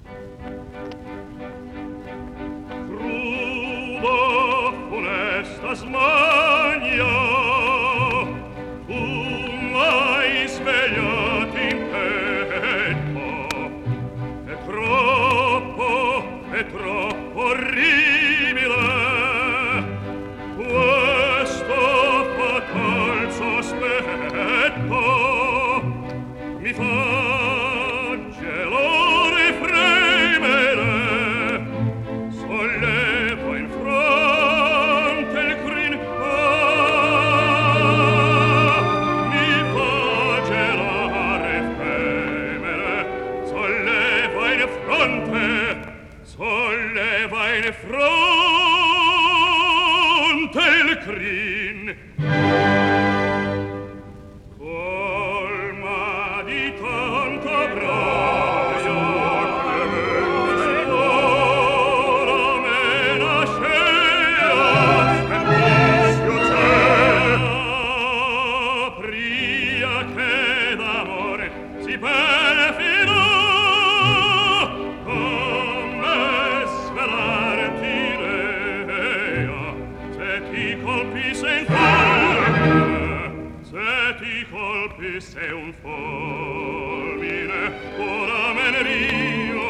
Crudo, funesta smania, tu m'hai svegliato in petto. È troppo orribile questo fatal sospetto, mi fa gelore e fremere, solleva in fronte il crin, mi fa gelare e fremere, solleva in fronte il crin. Colma di tanta grazia che ora me nascea e vizio c'è. Pria che d'amore si perfino se un fulmine ora me ne rio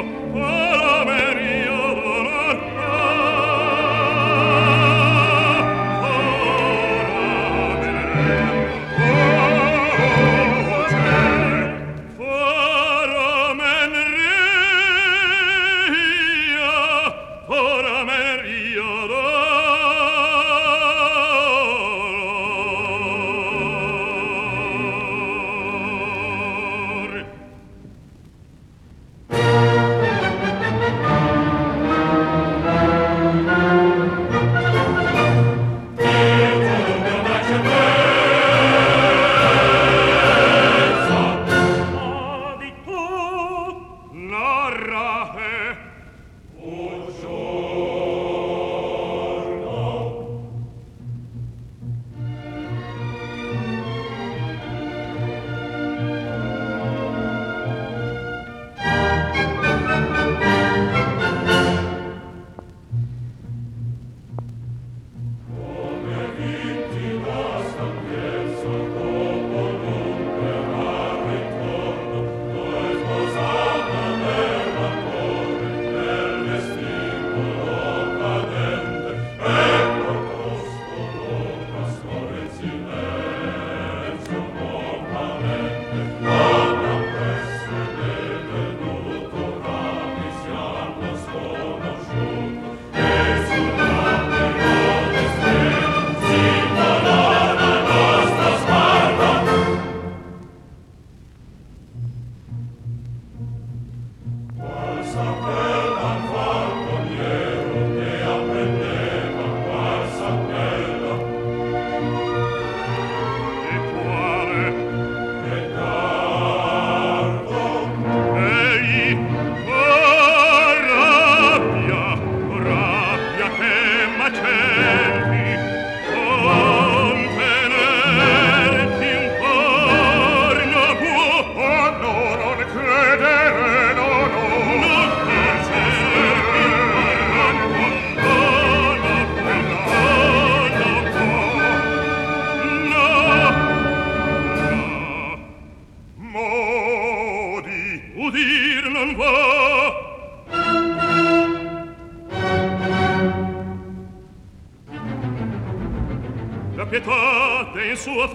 pietate in suo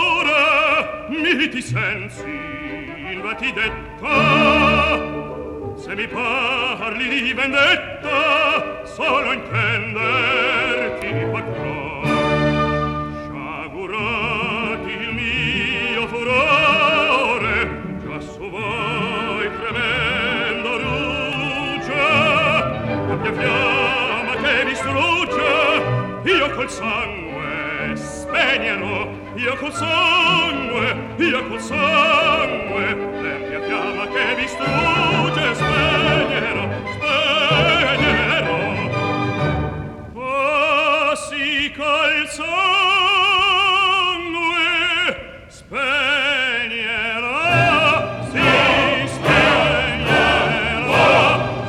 favore, miti sensi invati detta. Se mi parli di vendetta, solo intenderti potrò. Sciagurati il mio furore, già su voi tremendo rugge, doppia fiamma che mi strugge, io col sangue spegnerò, io col sangue, l'empia fiamma che mi strugge, spegnerò, oh sì col sangue, spegnerò, sì spegnerò,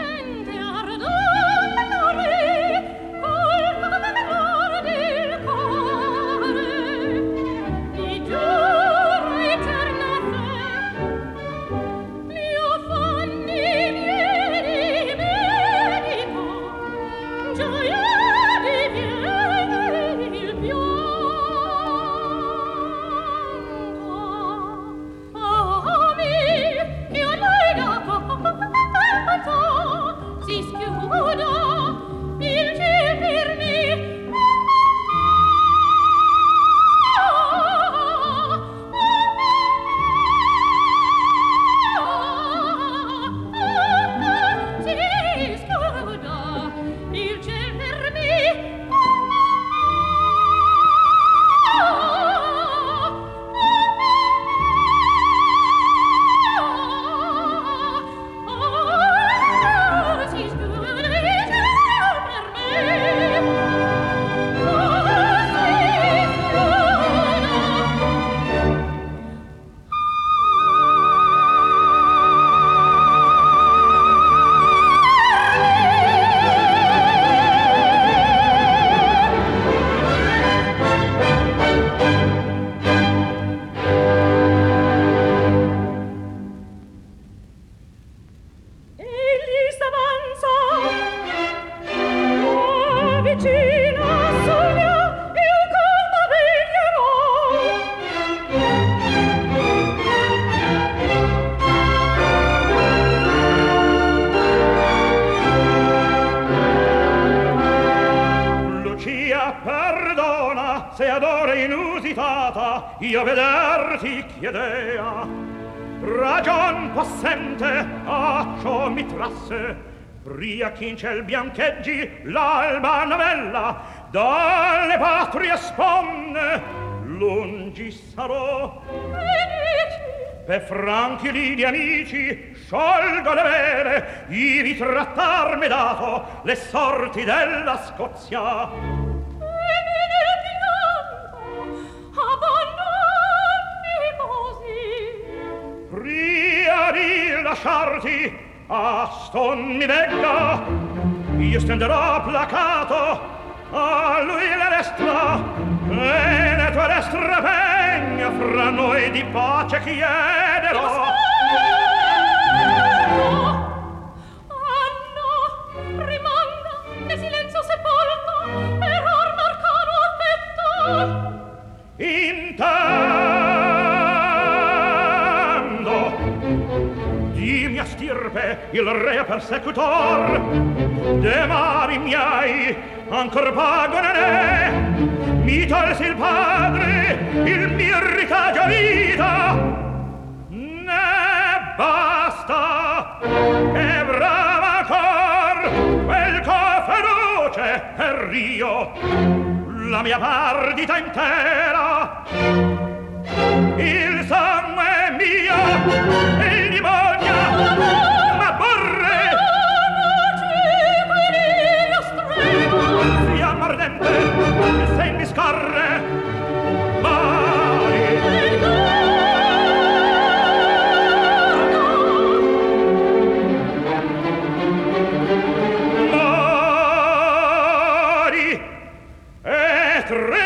se ad ora inusitata io vederti chiedea. Ragion possente a ciò mi trasse, pria che in ciel biancheggi l'alba novella, dalle patrie sponne lungi sarò. Per franchi lidi amici sciolgo le vele, ivi trattarmi dato le sorti della Scozia. Pria di lasciarti, Aston mi vegga, io stenderò placato a lui la destra, e le tue destre pegna fra noi di pace chiederò. No, rimanga, che silenzio sepolto, per armarcano affetto. Di mia stirpe il re persecutor, de mari miei ancor pago non è, mi tolsi il padre il mio ricagio vita, ne basta, e brava ancor quel co feroce e rio la mia pardita intera, il sangue mio e di voglia ma borre fiamma ardente il sen mi scorre mari e trema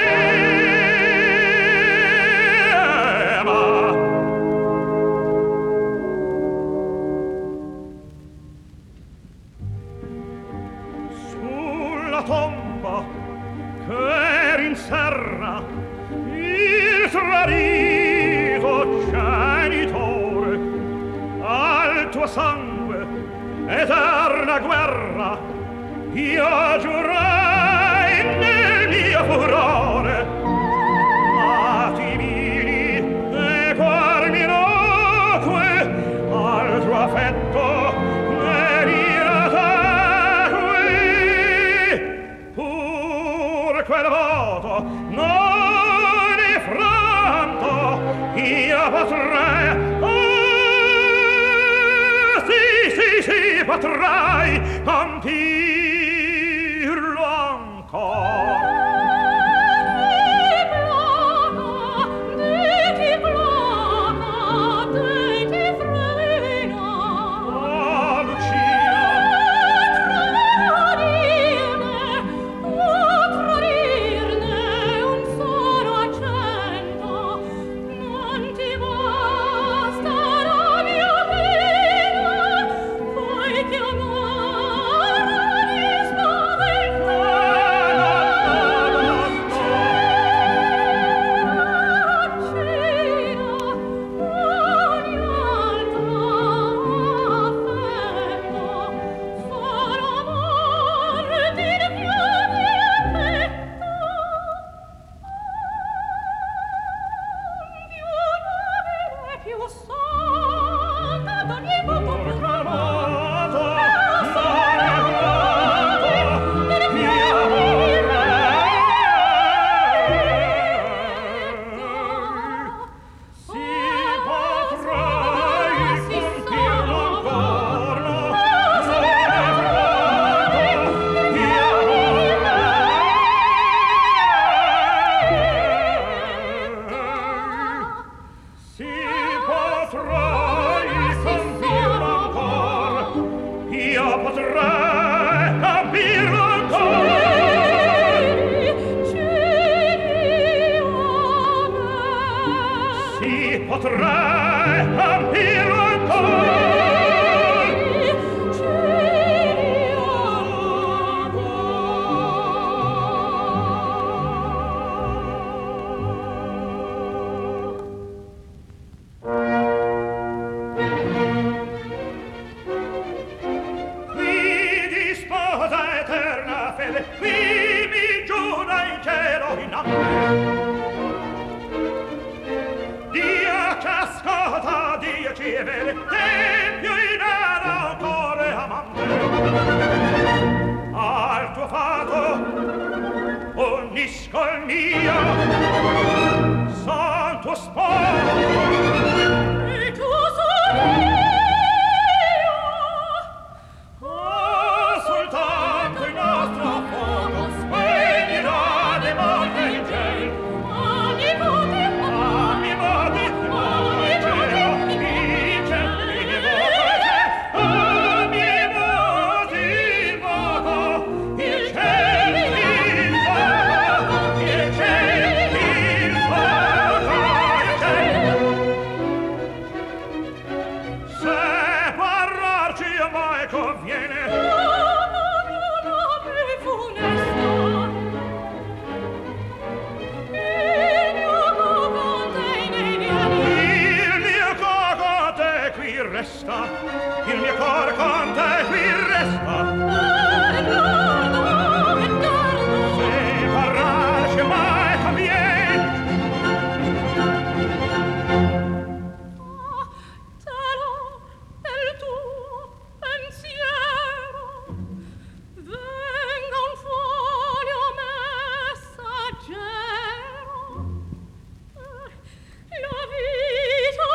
sulla tomba che rinserra il tradito genitore al tuo sangue eterna guerra io giurai nel mio furore, ma ti vidi e cuor mi nocque al tuo affetto ne riratacque, pur quel voto non affranto io potrei, sì, potrai compirlo ancora. fede, qui mi giura il cielo in amore. Dio ci ascolta, Dio ci vede, tempio in era un cuore amante. Al tuo fato unisco il mio santo sposo. E tu sei io, Soltanto il nostro fuoco spegnerà le morte in cielo. ogni voce, Ogni voce il fuoco in cielo, il cielo, il fuoco, ogni voce il fuoco, il cielo, il fuoco, il cielo, il fuoco, il cielo. Se parlarci mai conviene, il mio cor con te qui resta, il mio cor con te qui resta. Se parlarci mai conviene, del tuo pensiero venga un foglio messaggero, la vita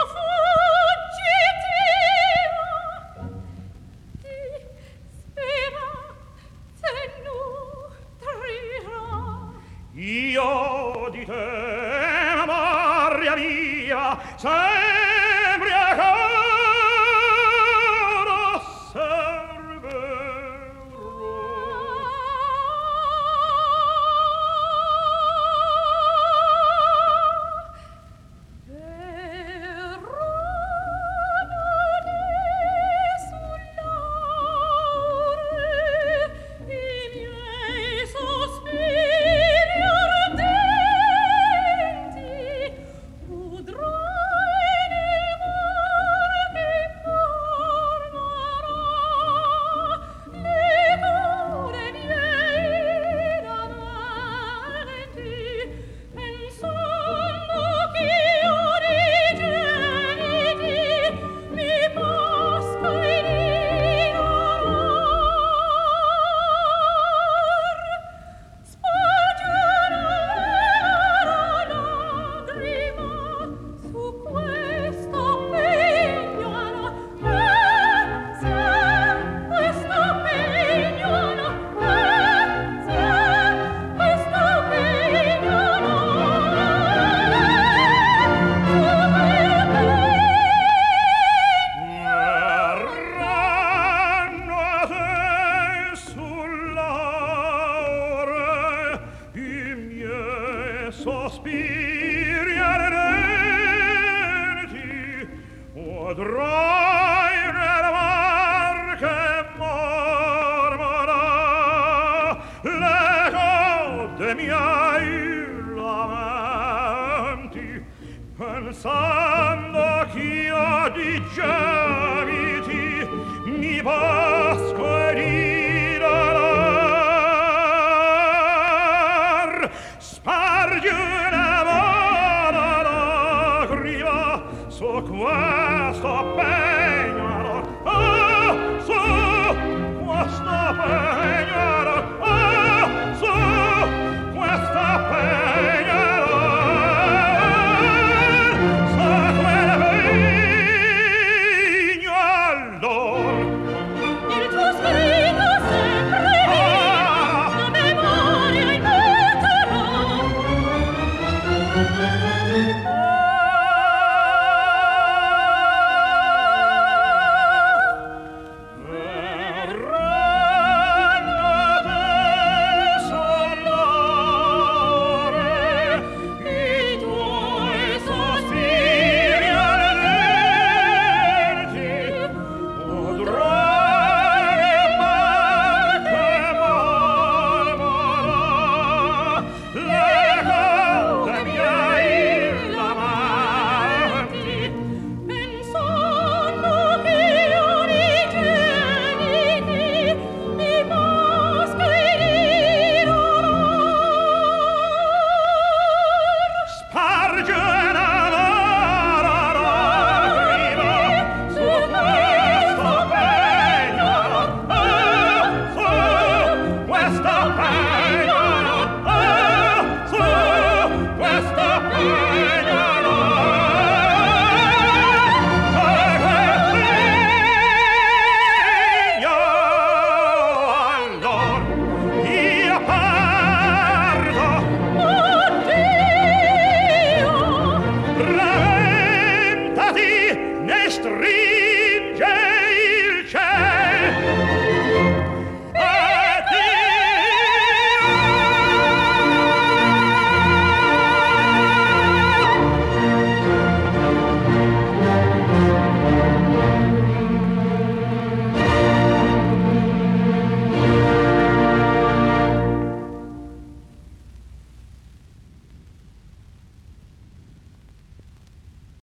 fuggitiva ti spera se nutrirà. io di te, memoria mia, sempre a caro servirò. Sospiri ardenti, odrai nel mar che mormora l'eco dei miei lamenti, pensando ch'io di cielo